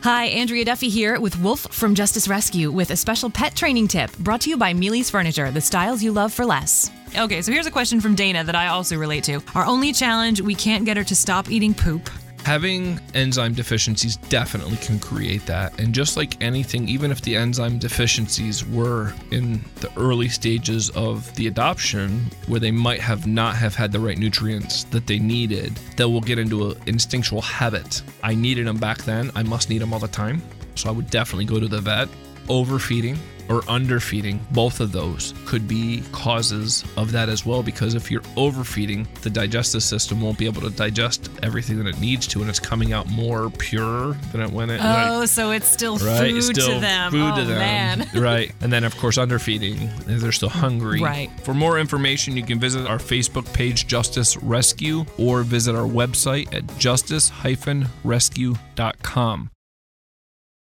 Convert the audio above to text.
Hi, Andrea Duffy here with Wolf from Justice Rescue with a special pet training tip brought to you by Mealy's Furniture, the styles you love for less. Okay, so here's a question from Dana that I also relate to. Our only challenge, we can't get her to stop eating poop. Having enzyme deficiencies definitely can create that. And just like anything, even if the enzyme deficiencies were in the early stages of the adoption, where they might have not have had the right nutrients that they needed, that will get into an instinctual habit. I needed them back then. I must need them all the time. So I would definitely go to the vet. Overfeeding or underfeeding, both of those could be causes of that as well, because if you're overfeeding, the digestive system won't be able to digest everything that it needs to, and it's coming out more pure than it went in. So it's still right? food It's still to them. Food to them. Man. Right. And then, of course, underfeeding, they're still hungry. Right. For more information, you can visit our Facebook page, Justice Rescue, or visit our website at justice-rescue.com.